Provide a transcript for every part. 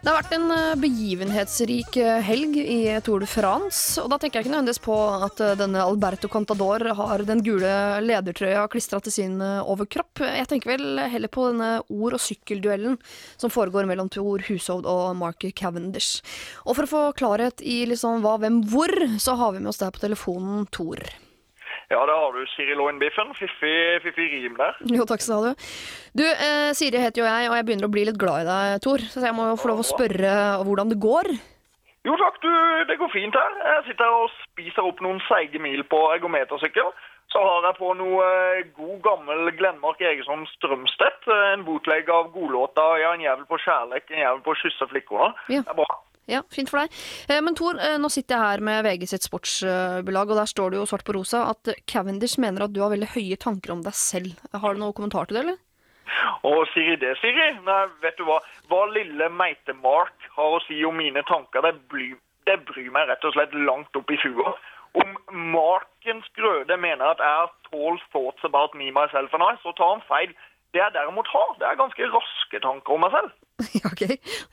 Det har vært en begivenhetsrik helg i Tour de France, og da tenker jeg ikke nødvendigvis på at denne Alberto Contador har den gule ledertrøya klistret til sin overkropp. Jeg tenker vel heller på denne ord- og sykkelduellen som foregår mellom Thor Hushovd og Mark Cavendish. Og for å få klarhet i liksom hva, hvem, hvor, så har vi med oss der på telefonen Thor. Ja, da har du Siri Lowenbiffen. Fiffig rim der. Jo, takk skal du. Du, Siri heter jo jeg, og jeg begynner å bli litt glad i deg, Thor. Så jeg må jo få lov å spørre hvordan det går. Jo takk, det går fint her. Jeg sitter og spiser opp noen seige mil på ergometersykkel. Så har jeg på noe god gammel Glenmark Egersson Strømstedt. En bootleg av godlåta, ja, en jævel på kjærlek, en jævel på kysse flikkorna. Ja. Det er bra. Ja, fint for deg. Men Thor, nå sitter jeg her med VG sitt sportsbelag, og der står det jo svart på rosa at Cavendish mener at du har veldig høye tanker om deg selv. Har du noen kommentar til det, eller? Siri? Nei, vet du hva? Hva lille meite Mark har å si om mine tanker, det bryr meg rett og slett langt opp i fua. Om Markens grøde mener at jeg har told thoughts about me, myself and I, så tar han feil. Det jeg derimot har, det er ganske raske tanker om meg selv. Ja, ok.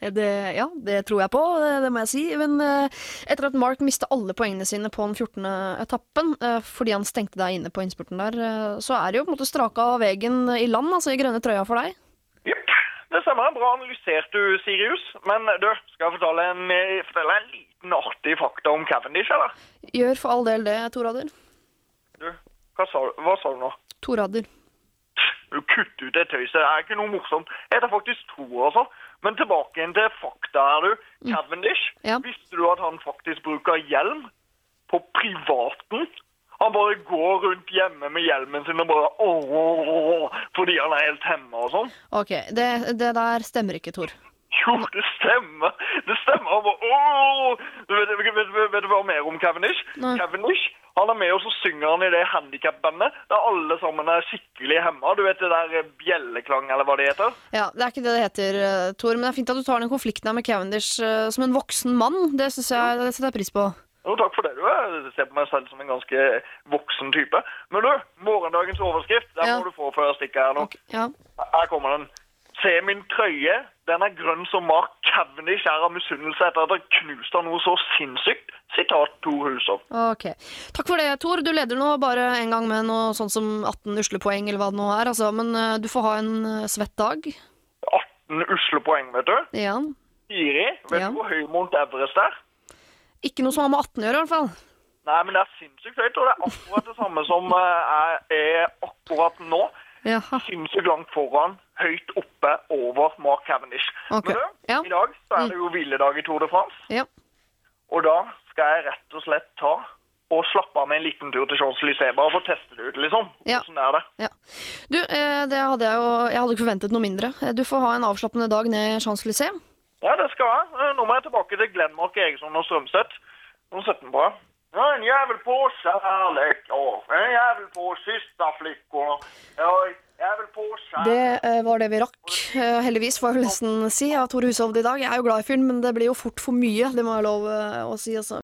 Det tror jeg på, det må jeg si. Men etter at Mark mistet alle poengene sine på den 14. etappen, fordi han stengte deg inne på innspurten der, så er det jo på en måte straka av vegen i land, altså i grønne trøya for deg. Jepp, det stemmer. Bra analysert du, Sirius. Men du, skal jeg fortelle en liten artig fakta om Cavendish, eller? Gjør for all del det, Torader. Du, hva sa du nå? Torader. Du kutter ut det tøyset, det er ikke noe morsomt. Jeg heter faktisk Thor, altså. Men tilbake igjen til fakta her, du. Cavendish, Ja. Visste du at han faktisk bruker hjelm på privaten? Han bare går rundt hjemme med hjelmen sin og bare fordi han er helt hemmet og sånn. Ok, det der stemmer ikke, Thor. Jo, det stemmer. Han bare Vet du hva mer om Cavendish? Nei. Cavendish, han er med og så synger han i det handicap-bandet der alle sammen er skikkelig hemmet. Du vet det der bjelleklang, eller hva det heter? Ja, det er ikke det heter, Thor, men det er fint at du tar den konflikten her med Cavendish som en voksen mann. Det setter jeg pris på. Jo, takk for det. Jeg ser på meg selv som en ganske voksen type. Men du, morgendagens overskrift, den Ja. må du få før jeg stikker her nå. Ok, ja. Her kommer den. Se min trøye, den er grønn som Mark Cavendish er av misunnelse etter at det knuste av noe så sinnssykt. Sitat Thor Hushovd. Ok. Takk for det, Thor. Du leder nå bare en gang med noe sånn som 18 uslepoeng, eller hva det nå er, altså. Men du får ha en svett dag. 18 usle poeng, vet du. Ja. Siri, vet Ja. du hvor høy Mount Everest er? Ikke noe som har med 18 å gjøre, i hvert fall. Nei, men det er sinnssykt høyt, og det er akkurat det samme som er akkurat nå. Jaha. Sinnssykt langt foran, høyt oppe over Mark Cavendish. Ok. Men du, Ja. i dag så er det jo hviledag i Tour de France, Ja. og da skal jeg rett og slett ta og slappe av med en liten tur til Champs-Élysées, bare for å teste det ut, liksom. Ja. Hvordan er det? Ja. Du, det hadde jeg hadde ikke forventet noe mindre. Du får ha en avslappende dag ned i Champs-Élysées. Ja, det skal jeg. Nå må jeg tilbake til Glenmark Egersson og Strømstedt. Nå setter den på. Ja, en jævel på kjærlek, en jævel på kysse flikker. Ja, en jævel på kjærlek. Det var det vi rakk. Heldigvis får jeg vel nesten si av Thor Hushovd i dag. Jeg er jo glad i fyren, men det blir jo fort for mye. Det må jeg lov å si, altså.